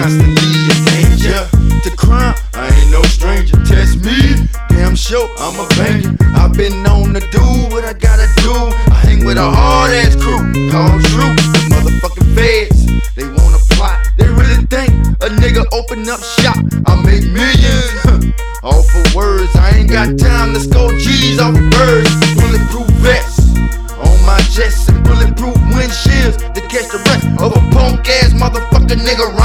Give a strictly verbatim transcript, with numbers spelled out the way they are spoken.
constantly a danger to crime. I ain't no stranger. Test me, damn sure I'm a banger. I've been known to do what I gotta do. I hang with a hard ass crew called True. Motherfucking feds, they wanna plot. They really think a nigga open up shop, I make millions. All for words, I ain't got time to score G's off birds.